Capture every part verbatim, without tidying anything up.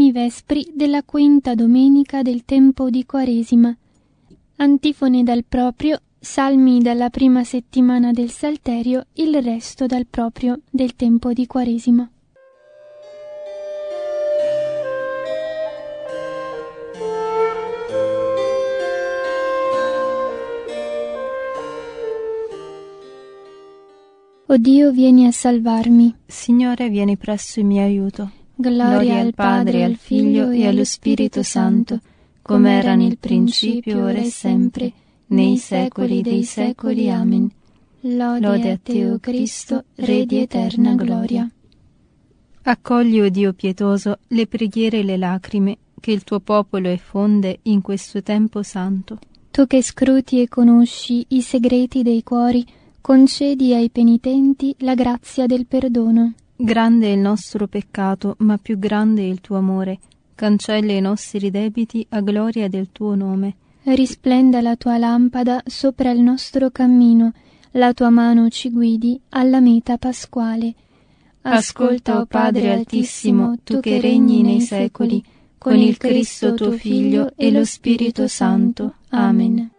primi vespri della quinta domenica del tempo di Quaresima. Antifone dal proprio, salmi dalla prima settimana del Salterio, il resto dal proprio del tempo di Quaresima. O Dio, vieni a salvarmi. Signore, vieni presso in mio aiuto. Gloria, Gloria al Padre, al Figlio e allo Spirito Santo, come era nel principio, ora e sempre, nei secoli dei secoli. Amen. Lode a te, o Cristo, Re di eterna gloria. Accogli, o Dio pietoso, le preghiere e le lacrime che il tuo popolo effonde in questo tempo santo. Tu che scruti e conosci i segreti dei cuori, concedi ai penitenti la grazia del perdono. Grande è il nostro peccato, ma più grande è il tuo amore. Cancella i nostri debiti a gloria del tuo nome. Risplenda la tua lampada sopra il nostro cammino, la tua mano ci guidi alla meta pasquale. Ascolta, o Padre Altissimo, tu che regni nei secoli, con il Cristo tuo Figlio e lo Spirito Santo. Amen.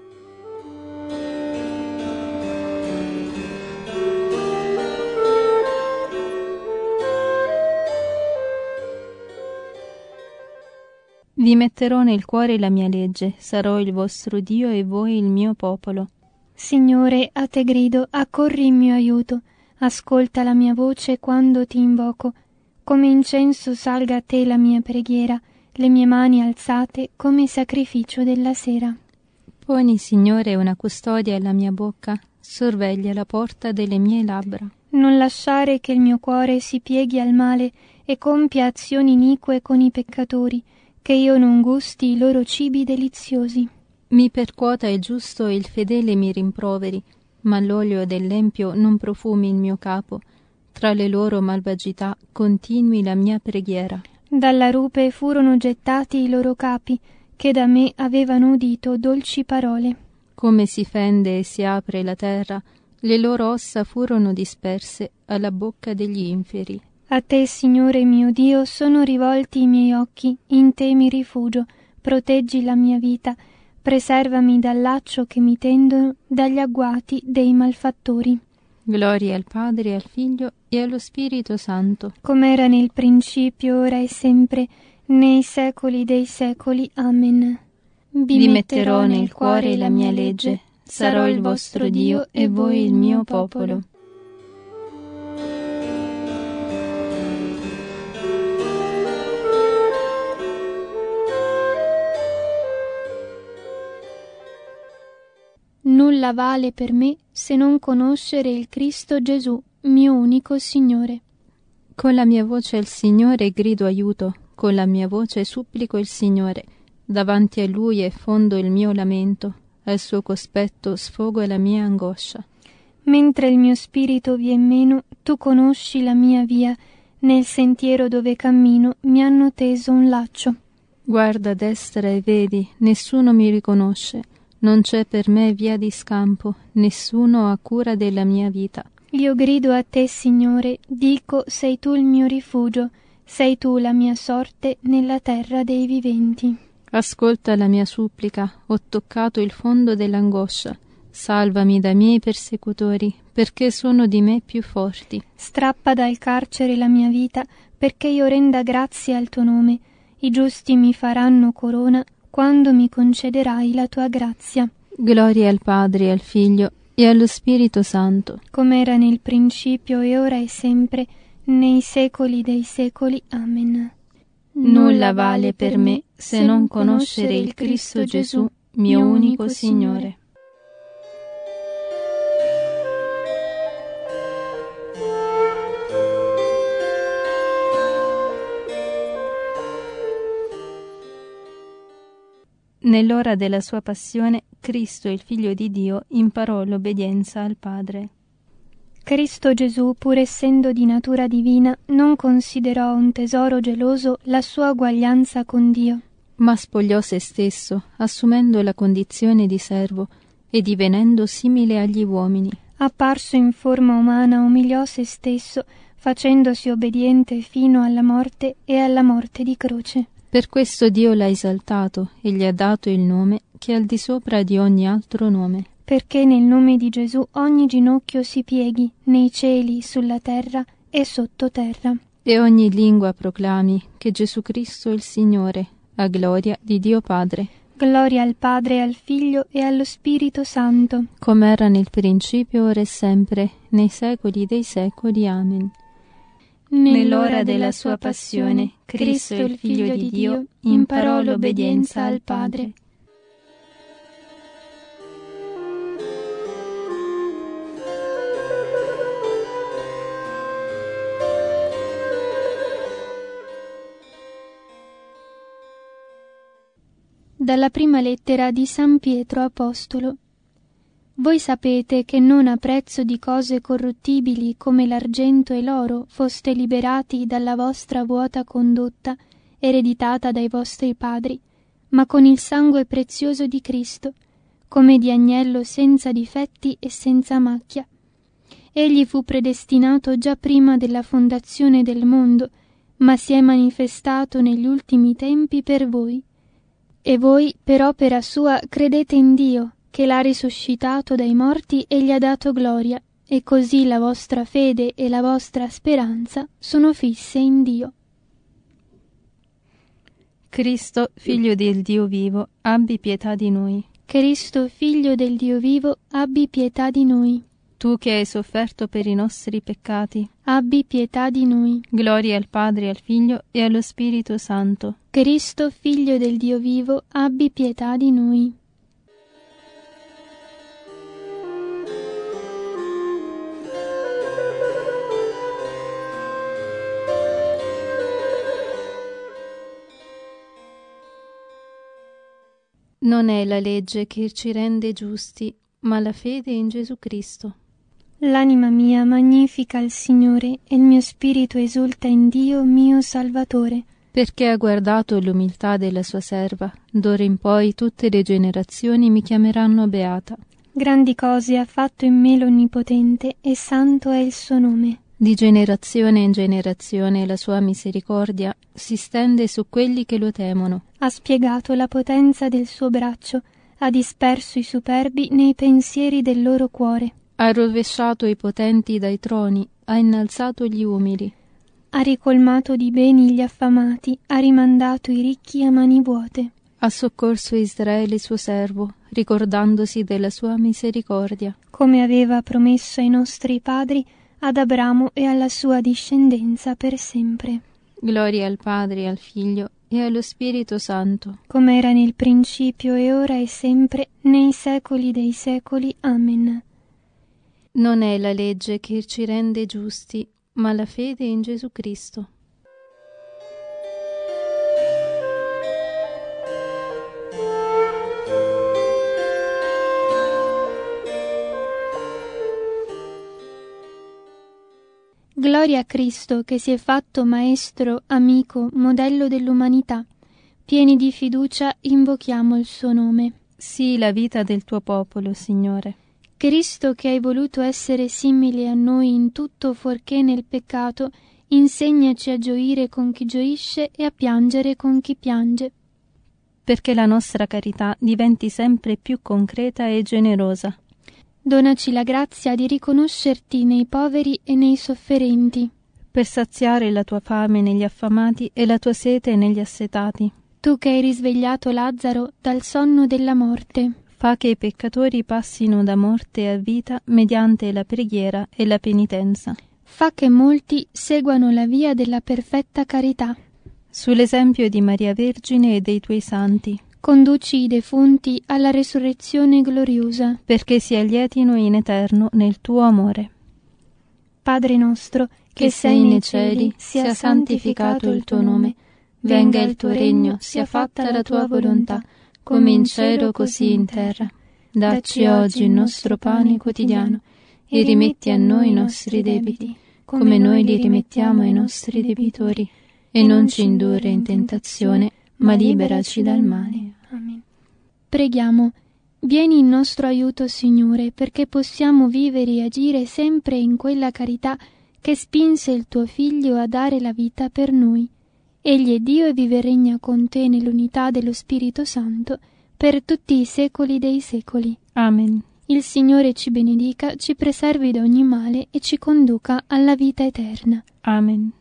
Vi metterò nel cuore la mia legge, sarò il vostro Dio e voi il mio popolo. Signore, a te grido, accorri in mio aiuto, ascolta la mia voce quando ti invoco. Come incenso salga a te la mia preghiera, le mie mani alzate come sacrificio della sera. Poni, Signore, una custodia alla mia bocca, sorveglia la porta delle mie labbra. Non lasciare che il mio cuore si pieghi al male e compia azioni inique con i peccatori, che io non gusti i loro cibi deliziosi. Mi percuota il giusto e il fedele mi rimproveri, ma l'olio dell'empio non profumi il mio capo. Tra le loro malvagità continui la mia preghiera. Dalla rupe furono gettati i loro capi, che da me avevano udito dolci parole. Come si fende e si apre la terra, le loro ossa furono disperse alla bocca degli inferi. A te, Signore mio Dio, sono rivolti i miei occhi, in te mi rifugio, proteggi la mia vita, preservami dal laccio che mi tendono, dagli agguati dei malfattori. Gloria al Padre, al Figlio e allo Spirito Santo. Come era nel principio, ora e sempre, nei secoli dei secoli. Amen. Vi, Vi metterò nel cuore la mia legge, sarò il vostro Dio e voi il mio popolo. Nulla vale per me se non conoscere il Cristo Gesù, mio unico Signore. Con la mia voce al Signore grido aiuto, con la mia voce supplico il Signore. Davanti a Lui effondo il mio lamento, al suo cospetto sfogo la mia angoscia. Mentre il mio spirito vien meno, tu conosci la mia via, nel sentiero dove cammino mi hanno teso un laccio. Guarda a destra e vedi, nessuno mi riconosce. Non c'è per me via di scampo, nessuno ha cura della mia vita. Io grido a te, Signore, dico, sei tu il mio rifugio, sei tu la mia sorte nella terra dei viventi. Ascolta la mia supplica, ho toccato il fondo dell'angoscia. Salvami dai miei persecutori, perché sono di me più forti. Strappa dal carcere la mia vita, perché io renda grazie al tuo nome. I giusti mi faranno corona, quando mi concederai la tua grazia. Gloria al Padre, al Figlio e allo Spirito Santo. Come era nel principio e ora e sempre, nei secoli dei secoli. Amen. Nulla vale per me se non conoscere il Cristo Gesù, mio unico Signore. Nell'ora della sua passione, Cristo, il Figlio di Dio, imparò l'obbedienza al Padre. Cristo Gesù, pur essendo di natura divina, non considerò un tesoro geloso la sua uguaglianza con Dio, ma spogliò se stesso, assumendo la condizione di servo e divenendo simile agli uomini. Apparso in forma umana, umiliò se stesso, facendosi obbediente fino alla morte e alla morte di croce. Per questo Dio l'ha esaltato e gli ha dato il nome che è al di sopra di ogni altro nome. Perché nel nome di Gesù ogni ginocchio si pieghi, nei cieli, sulla terra e sottoterra. E ogni lingua proclami che Gesù Cristo è il Signore, a gloria di Dio Padre. Gloria al Padre, al Figlio e allo Spirito Santo. Come era nel principio, ora e sempre, nei secoli dei secoli. Amen. Nell'ora della sua passione, Cristo, il Figlio di Dio, imparò l'obbedienza al Padre. Dalla prima lettera di San Pietro Apostolo. Voi sapete che non a prezzo di cose corruttibili come l'argento e l'oro foste liberati dalla vostra vuota condotta ereditata dai vostri padri, ma con il sangue prezioso di Cristo, come di agnello senza difetti e senza macchia. Egli fu predestinato già prima della fondazione del mondo, ma si è manifestato negli ultimi tempi per voi. E voi, per opera sua, credete in Dio, che l'ha risuscitato dai morti e gli ha dato gloria, e così la vostra fede e la vostra speranza sono fisse in Dio. Cristo, Figlio del Dio vivo, abbi pietà di noi. Cristo, Figlio del Dio vivo, abbi pietà di noi. Tu che hai sofferto per i nostri peccati, abbi pietà di noi. Gloria al Padre, al Figlio e allo Spirito Santo. Cristo, Figlio del Dio vivo, abbi pietà di noi. Non è la legge che ci rende giusti, ma la fede in Gesù Cristo. L'anima mia magnifica il Signore e il mio spirito esulta in Dio mio Salvatore. Perché ha guardato l'umiltà della sua serva, d'ora in poi tutte le generazioni mi chiameranno beata. Grandi cose ha fatto in me l'Onnipotente e santo è il suo nome. Di generazione in generazione la sua misericordia si stende su quelli che lo temono. Ha spiegato la potenza del suo braccio, ha disperso i superbi nei pensieri del loro cuore. Ha rovesciato i potenti dai troni, ha innalzato gli umili. Ha ricolmato di beni gli affamati, ha rimandato i ricchi a mani vuote. Ha soccorso Israele suo servo, ricordandosi della sua misericordia. Come aveva promesso ai nostri padri, ad Abramo e alla sua discendenza per sempre. Gloria al Padre, al Figlio e allo Spirito Santo. Come era nel principio e ora e sempre, nei secoli dei secoli. Amen. Non è la legge che ci rende giusti, ma la fede in Gesù Cristo. Gloria a Cristo che si è fatto Maestro, amico, modello dell'umanità. Pieni di fiducia invochiamo il suo nome. Sii la vita del tuo popolo, Signore. Cristo che hai voluto essere simile a noi in tutto fuorché nel peccato, insegnaci a gioire con chi gioisce e a piangere con chi piange. Perché la nostra carità diventi sempre più concreta e generosa. Donaci la grazia di riconoscerti nei poveri e nei sofferenti. Per saziare la tua fame negli affamati e la tua sete negli assetati. Tu che hai risvegliato Lazzaro dal sonno della morte. Fa che i peccatori passino da morte a vita mediante la preghiera e la penitenza. Fa che molti seguano la via della perfetta carità. Sull'esempio di Maria Vergine e dei tuoi santi. Conduci i defunti alla resurrezione gloriosa. Perché si allietino in eterno nel tuo amore. Padre nostro, che, che sei nei cieli, sia santificato il tuo nome. Venga il tuo regno, sia fatta la tua volontà, come in cielo così in terra. Dacci oggi il nostro pane quotidiano e rimetti a noi i nostri debiti, come noi li rimettiamo ai nostri debitori, e non ci indurre in tentazione, ma liberaci dal male. Amen. Preghiamo. Vieni in nostro aiuto, Signore, perché possiamo vivere e agire sempre in quella carità che spinse il tuo Figlio a dare la vita per noi. Egli è Dio e vive e regna con te nell'unità dello Spirito Santo, per tutti i secoli dei secoli. Amen. Il Signore ci benedica, ci preservi da ogni male e ci conduca alla vita eterna. Amen.